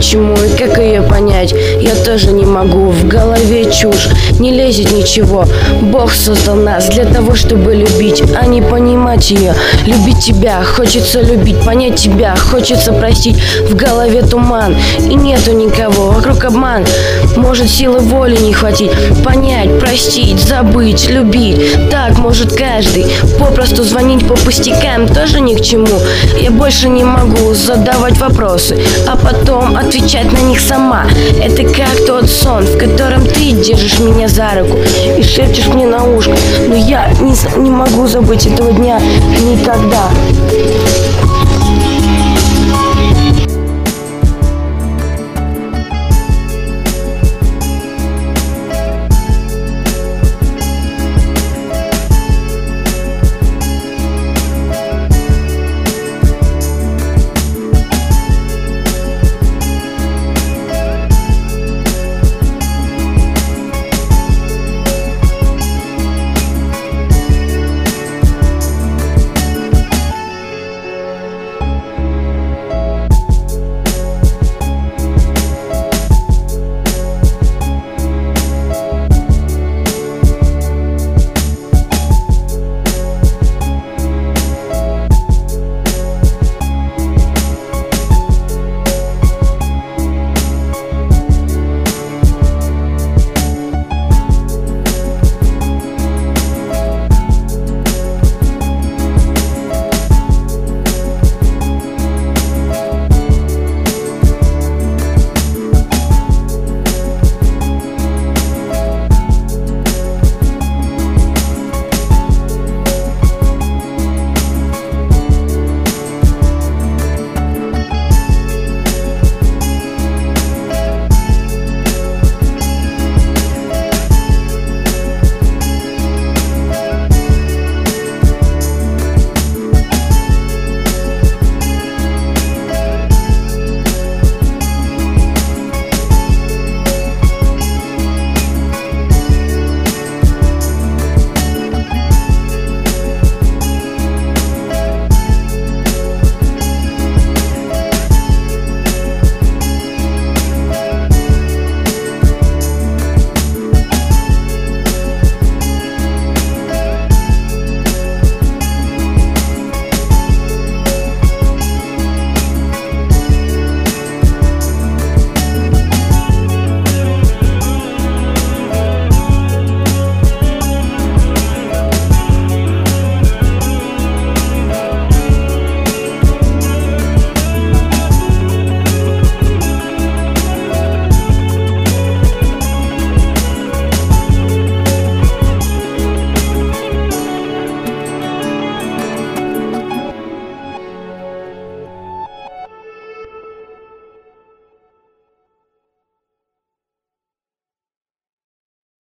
почему и как ее понять, я тоже не могу. В голове чушь, не лезет ничего. Бог создал нас для того, чтобы любить, а не понимать ее. Любить тебя, хочется любить, понять тебя, хочется простить. В голове туман, и нету никого, вокруг обман. Может, силы воли не хватить, понять, простить, забыть, любить. Так может каждый. Попросту звонить по пустякам тоже ни к чему. Я больше не могу задавать вопросы, а потом отвечать на них сама. Это как тот сон, в котором ты держишь меня за руку и шепчешь мне на ушко. Но я не могу забыть этого дня никогда.